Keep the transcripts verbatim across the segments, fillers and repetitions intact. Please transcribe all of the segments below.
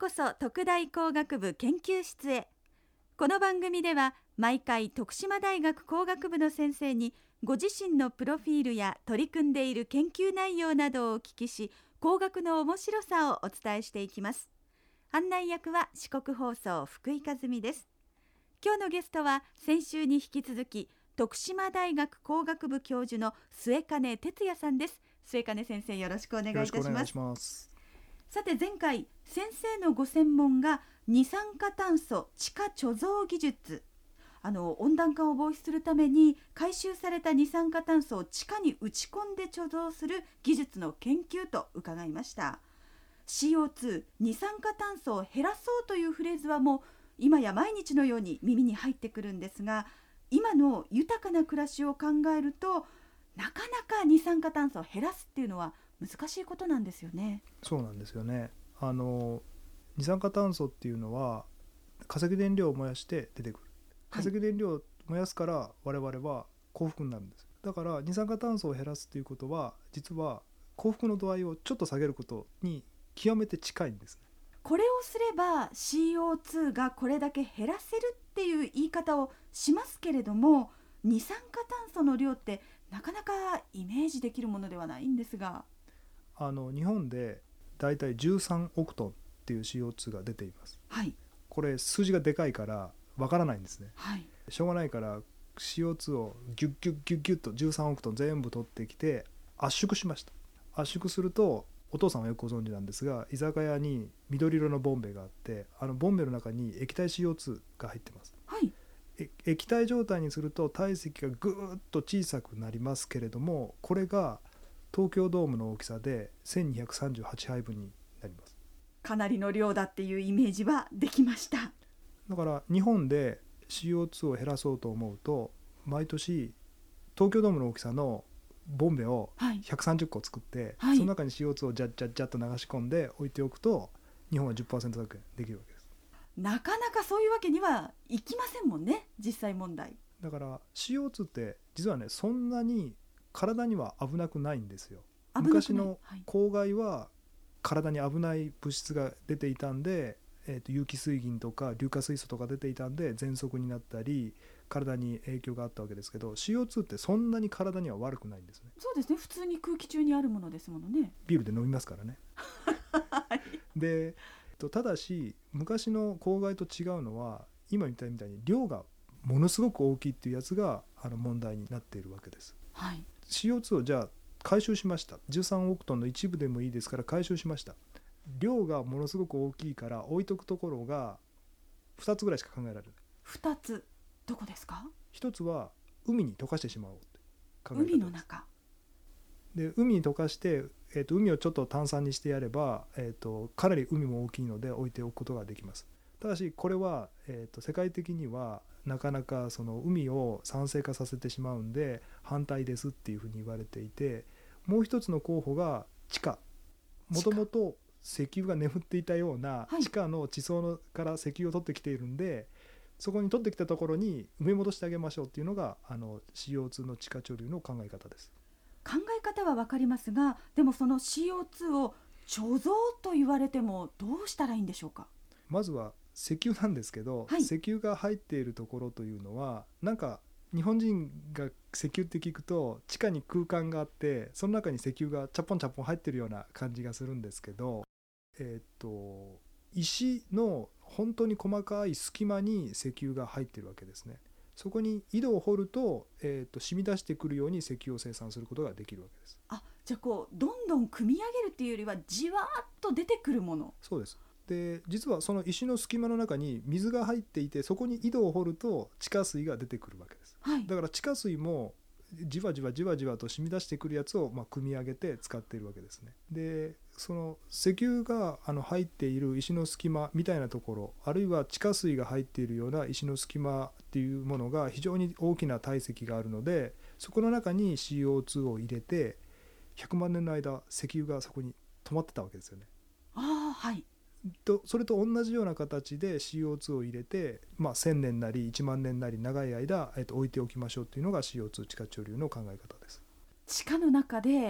そ徳大工学部研究室へ。この番組では毎回徳島大学工学部の先生にご自身のプロフィールや取り組んでいる研究内容などをお聞きし、工学の面白さをお伝えしていきます。案内役は四国放送福井和美です。今日のゲストは先週に引き続き徳島大学工学部教授の末金哲也さんです。末金先生、よろしくお願いいたします。よろしくお願いします。さて、前回先生のご専門が二酸化炭素地下貯蔵技術、あの温暖化を防止するために回収された二酸化炭素を地下に打ち込んで貯蔵する技術の研究と伺いました。 シーオーツー 二酸化炭素を減らそうというフレーズはもう今や毎日のように耳に入ってくるんですが、今の豊かな暮らしを考えるとなかなか二酸化炭素を減らすっていうのは難しいことなんですよね。 そうなんですよね。あの二酸化炭素っていうのは化石燃料を燃やして出てくる。化石燃料を燃やすから我々は幸福になるんです。だから二酸化炭素を減らすっていうことは実は幸福の度合いをちょっと下げることに極めて近いんですね。 これをすれば シーオーツー がこれだけ減らせるっていう言い方をしますけれども、二酸化炭素の量ってなかなかイメージできるものではないんですが、 あの日本でだいたいじゅうさんオクトンっていう シーオーツー が出ています、 はい、 これ数字がでかいからわからないんですね、 はい、 しょうがないから シーオーツー をギュッギュッギュッギュッとじゅうさんオクトン全部取ってきて圧縮しました。圧縮するとお父さんはよくご存知なんですが、居酒屋に緑色のボンベがあって、あのボンベの中に液体 シーオーツー が入ってます、 はい、 液体状態にすると体積がぐーっと小さくなりますけれども、これが東京ドームの大きさでせんにひゃくさんじゅうはちはいぶんになります。 かなりの量だっていうイメージはできました。 だから日本で シーオーツー を減らそうと思うと毎年東京ドームの大きさのボンベをひゃくさんじゅっこ作って、はい、その中に シーオーツー をジャッジャッジャッと流し込んで置いておくと日本は じゅっパーセント 削減できるわけです。 なかなかそういうわけにはいきませんもんね、実際問題。 だから シーオーツー って実はね、そんなに体には危なくないんですよ。昔の公害は体に危ない物質が出ていたんで、えーと有機水銀とか硫化水素とか出ていたんで喘息になったり体に影響があったわけですけど、 シーオーツー ってそんなに体には悪くないんですね。 そうですね、普通に空気中にあるものですものね。 ビールで飲みますからねでただし昔の公害と違うのは今言ったみたいに量がものすごく大きいっていうやつがあの問題になっているわけです、 はい、 シーオーツー をじゃあ回収しました。じゅうさんオクトンの一部でもいいですから回収しました。量がものすごく大きいから置いとくところがふたつぐらいしか考えられない。 ふたつ、どこですか？ ひとつは海に溶かしてしまおうって考え方です。 海の中で海に溶かして、えー、と海をちょっと炭酸にしてやれば、えー、とかなり海も大きいので置いておくことができます。ただしこれは、えー、と世界的にはなかなかその海を酸性化させてしまうんで反対ですっていうふうに言われていて、もう一つの候補が地下、もともと石油が眠っていたような地下の地層のから石油を取ってきているんで、はい、そこに取ってきたところに埋め戻してあげましょうっていうのがあの シーオーツー の地下貯留の考え方です。 考え方は分かりますが、でもその シーオーツー を貯蔵と言われてもどうしたらいいんでしょうか？ まずは石油なんですけど、はい、石油が入っているところというのはなんか日本人が石油って聞くと地下に空間があってその中に石油がチャポンチャポン入ってるような感じがするんですけど、えー、っと石の本当に細かい隙間に石油が入ってるわけですね。そこに井戸を掘ると、えー、と染み出してくるように石油を生産することができるわけです。 あ、じゃあこうどんどん組み上げるっていうよりはじわーっと出てくるもの。 そうです。で実はその石の隙間の中に水が入っていてそこに井戸を掘ると地下水が出てくるわけです、はい、だから地下水もじわじわじわじわと染み出してくるやつをまあ組み上げて使っているわけですね。でその石油があの入っている石の隙間みたいなところ、あるいは地下水が入っているような石の隙間っていうものが非常に大きな体積があるので、そこの中に シーオーツー を入れてひゃくまんねんの間石油がそこに止まってたわけですよね。 あ、はい。 とそれと同じような形で シーオーツー を入れて、まあ、せんねんなりいちまんねんなり長い間、えっと、置いておきましょうっていうのが シーオーツー 地下貯留の考え方です。 地下の中で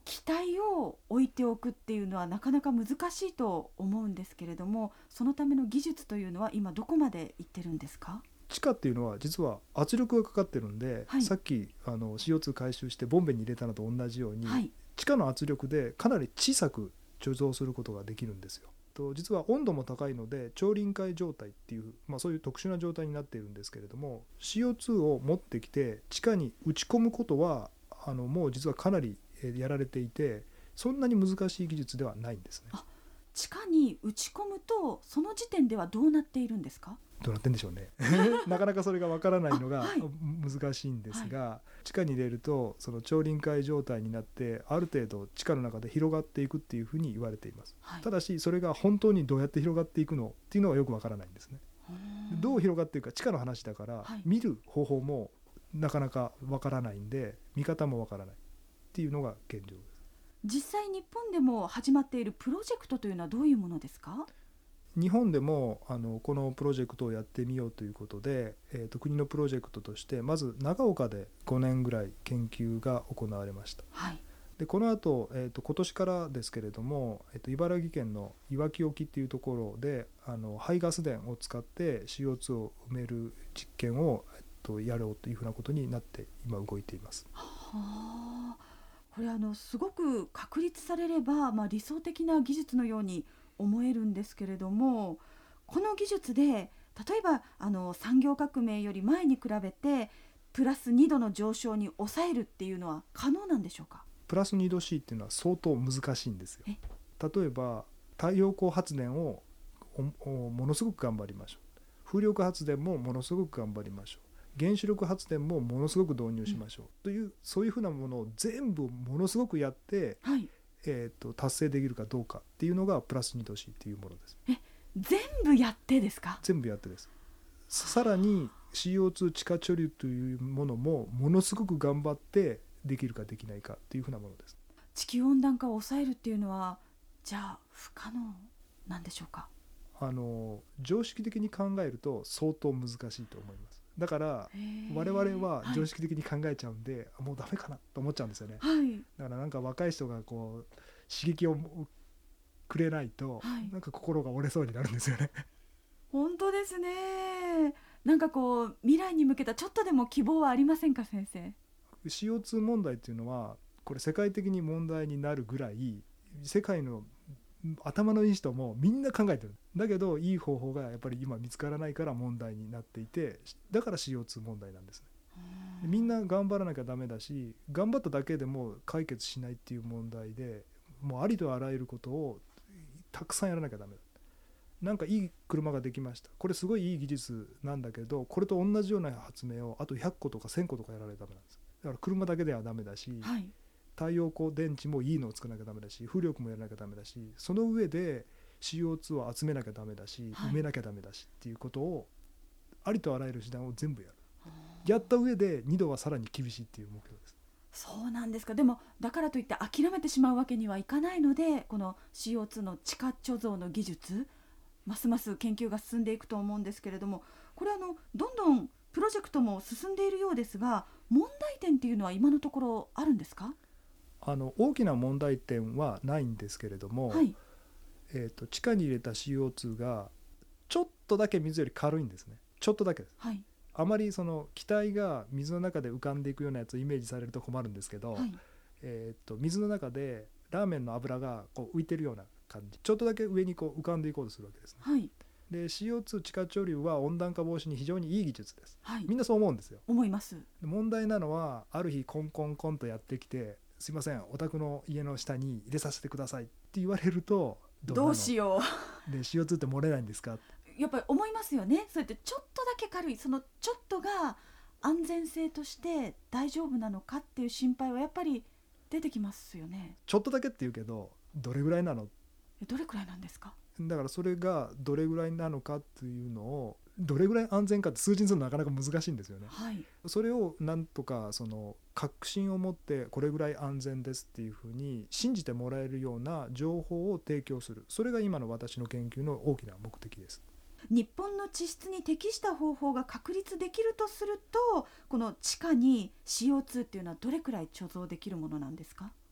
気体を置いておくっていうのはなかなか難しいと思うんですけれども、そのための技術というのは今どこまでいってるんですか？ 地下っていうのは実は圧力がかかってるんで、 はい、 さっきあの シーオーツー 回収してボンベに入れたのと同じように、 はい、 地下の圧力でかなり小さく貯蔵することができるんですよ。と実は温度も高いので超臨界状態っていう、まあ、そういう特殊な状態になっているんですけれども、 シーオーツー を持ってきて地下に打ち込むことはあのもう実はかなりやられていて、そんなに難しい技術ではないんですね。 あ、地下に打ち込むとその時点ではどうなっているんですか？ どうなってんでしょうねなかなかそれがわからないのが、 はい、 難しいんですが、はい、地下に入れるとその超臨界状態になってある程度地下の中で広がっていくっていうふうに言われています、はい、ただしそれが本当にどうやって広がっていくのっていうのはよくわからないんですね。どう広がっていくか地下の話だから、はい、見る方法もなかなかわからないんで見方もわからないっていうのが現状です。 実際日本でも始まっているプロジェクトというのはどういうものですか？ 日本でもあのこのプロジェクトをやってみようということで、えーと、国のプロジェクトとしてまず長岡でごねんぐらい研究が行われました、 はい、 でこの後、えーと、今年からですけれども、えーと、茨城県のいわき沖っていうところであの排ガス田を使って シーオーツー を埋める実験を、えーと、やろうというふうなことになって今動いています。 はあ、これあのすごく確立されれば、まあ、理想的な技術のように思えるんですけれども、この技術で例えばあの産業革命より前に比べてプラスにどの上昇に抑えるっていうのは可能なんでしょうか？ プラスにど C っていうのは相当難しいんですよ。例えば太陽光発電をものすごく頑張りましょう、風力発電もものすごく頑張りましょう、原子力発電もものすごく導入しましょう、うん、というそういうふうなものを全部ものすごくやって、はい、えーと、達成できるかどうかっていうのがプラスにど C っていうものです。 え、全部やってですか？ 全部やってです。さらに シーオーツー 地下貯留というものもものすごく頑張ってできるかできないかっていうふうなものです。 地球温暖化を抑えるっていうのはじゃあ不可能なんでしょうか？ あの常識的に考えると相当難しいと思います。だから我々は常識的に考えちゃうんで、はい、もうダメかなと思っちゃうんですよね、はい、だからなんか若い人がこう刺激をくれないと、はい、なんか心が折れそうになるんですよね。 本当ですね。なんかこう未来に向けたちょっとでも希望はありませんか、先生？ シーオーツー 問題っていうのはこれ世界的に問題になるぐらい世界の頭のいい人もみんな考えてる。だけどいい方法がやっぱり今見つからないから問題になっていて、だから シーオーツー 問題なんですね。みんな頑張らなきゃダメだし、頑張っただけでも解決しないっていう問題で、もうありとあらゆることをたくさんやらなきゃダメだ。なんかいい車ができました、これすごいいい技術なんだけど、これと同じような発明をあとひゃっことかせんことかやられたらダメなんです。だから車だけではダメだし、はい、太陽光電池もいいのを作らなきゃダメだし、風力もやらなきゃダメだし、その上で シーオーツー を集めなきゃダメだし、はい、埋めなきゃダメだしっていうことをありとあらゆる手段を全部やる。やった上でにどはさらに厳しいっていう目標です。 そうなんですか。でもだからといって諦めてしまうわけにはいかないので、この シーオーツー の地下貯蔵の技術、ますます研究が進んでいくと思うんですけれども、これあのどんどんプロジェクトも進んでいるようですが、問題点っていうのは今のところあるんですか？ あの大きな問題点はないんですけれども、はい、えーと、地下に入れた シーオーツー がちょっとだけ水より軽いんですね。ちょっとだけです、はい、あまりその気体が水の中で浮かんでいくようなやつをイメージされると困るんですけど、はい、えーと、水の中でラーメンの油がこう浮いてるような感じ、ちょっとだけ上にこう浮かんでいこうとするわけですね、はい、で シーオーツー 地下貯留は温暖化防止に非常にいい技術です、はい、みんなそう思うんですよ。 思います。 問題なのはある日コンコンコンとやってきて、すいませんお宅の家の下に入れさせてくださいって言われるとどうなの、どうしようで シーオーツー って漏れないんですか、 やっぱり思いますよね。そうやってちょっとだけ軽い、そのちょっとが安全性として大丈夫なのかっていう心配はやっぱり出てきますよね。 ちょっとだけって言うけどどれぐらいなの、 どれくらいなんですか。 だからそれがどれぐらいなのかっていうのを、どれぐらい安全かって数字にするのはなかなか難しいんですよね、はい、それをなんとかその確信を持ってこれぐらい安全ですっていうふうに信じてもらえるような情報を提供する、それが今の私の研究の大きな目的です。 日本の地質に適した方法が確立できるとすると、この地下に シーオーツー っていうのはどれくらい貯蔵できるものなんですか。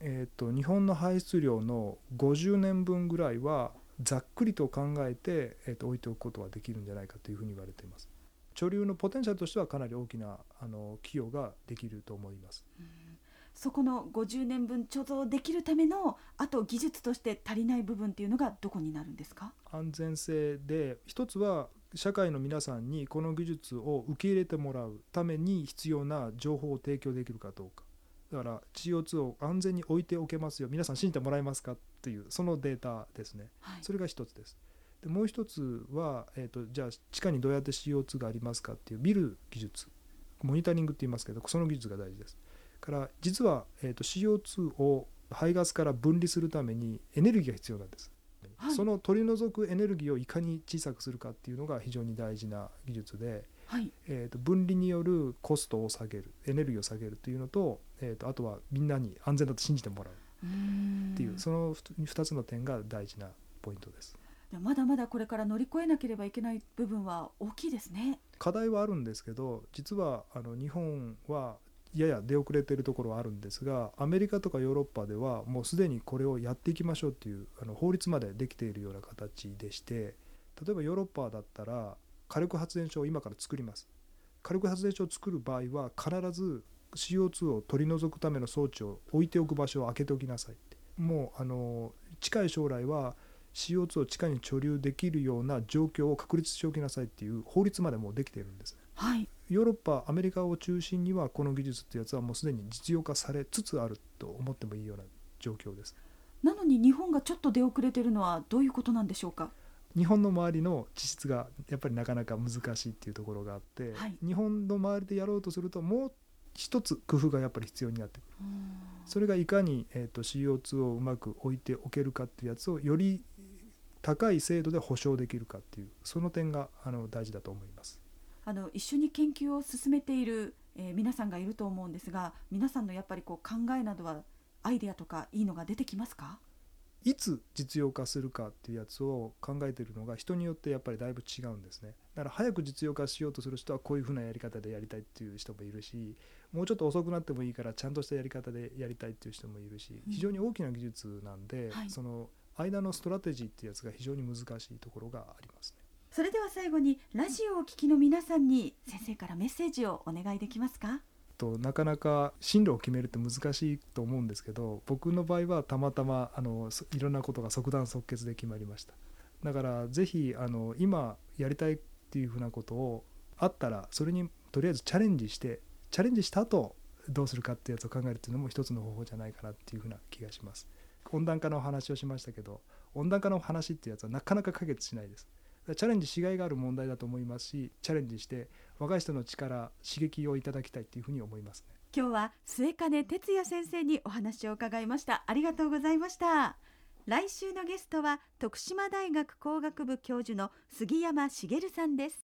えー、と日本の排出量のごじゅうねんぶんぐらいはざっくりと考えて、えー、と置いておくことができるんじゃないかというふうに言われています。貯留のポテンシャルとしてはかなり大きなあの寄与ができると思います。 うん、そこのごじゅうねんぶん貯蔵できるためのあと技術として足りない部分っていうのがどこになるんですか？ 安全性で一つは社会の皆さんにこの技術を受け入れてもらうために必要な情報を提供できるかどうか。だから シーオーツー を安全に置いておけますよ、皆さん信じてもらえますかっていうそのデータですね、はい、それが一つです。でもう一つは、えーと、じゃあ地下にどうやって シーオーツー がありますかっていう見る技術、モニタリングって言いますけど、その技術が大事です。から実は、えーと、シーオーツー を排ガスから分離するためにエネルギーが必要なんです、はい、その取り除くエネルギーをいかに小さくするかっていうのが非常に大事な技術で、はいえーと、分離によるコストを下げる、エネルギーを下げるというのと、えーと、あとはみんなに安全だと信じてもらうっていう、そのふたつの点が大事なポイントです。 まだまだこれから乗り越えなければいけない部分は大きいですね。 課題はあるんですけど、実はあの日本はやや出遅れているところはあるんですが、アメリカとかヨーロッパではもうすでにこれをやっていきましょうというあの法律までできているような形でして、例えばヨーロッパだったら火力発電所を今から作ります。火力発電所を作る場合は必ず シーオーツー を取り除くための装置を置いておく場所を空けておきなさいって。もうあの近い将来は シーオーツー を地下に貯留できるような状況を確立しておきなさいっていう法律までもうできているんですね、はい、ヨーロッパアメリカを中心にはこの技術ってやつはもうすでに実用化されつつあると思ってもいいような状況です。 なのに日本がちょっと出遅れているのはどういうことなんでしょうか？ 日本の周りの地質がやっぱりなかなか難しいっていうところがあって、はい、日本の周りでやろうとするともう一つ工夫がやっぱり必要になってくる。それがいかに、えーと、シーオーツー をうまく置いておけるかっていうやつをより高い精度で保証できるかっていう、その点があの大事だと思います。 あの一緒に研究を進めている、えー、皆さんがいると思うんですが、皆さんのやっぱりこう考えなどはアイデアとかいいのが出てきますか？ いつ実用化するかっていうやつを考えているのが人によってやっぱりだいぶ違うんですね。だから早く実用化しようとする人はこういうふうなやり方でやりたいっていう人もいるし、もうちょっと遅くなってもいいからちゃんとしたやり方でやりたいっていう人もいるし、非常に大きな技術なんで、うんはい、その間のストラテジーっていうやつが非常に難しいところがありますね。 それでは最後にラジオをお聞きの皆さんに先生からメッセージをお願いできますか？ となかなか進路を決めるって難しいと思うんですけど、僕の場合はたまたまあのいろんなことが即断即決で決まりました。だからぜひあの今やりたいっていうふうなことをあったらそれにとりあえずチャレンジしてチャレンジした後どうするかっていうやつを考えるっていうのも一つの方法じゃないかなっていうふうな気がします。温暖化の話をしましたけど、温暖化の話っていうやつはなかなか解決しないです。チャレンジしがいがある問題だと思いますし、チャレンジして若い人の力刺激をいただきたいというふうに思いますね。 今日は末金哲也先生にお話を伺いました。ありがとうございました。来週のゲストは徳島大学工学部教授の杉山茂さんです。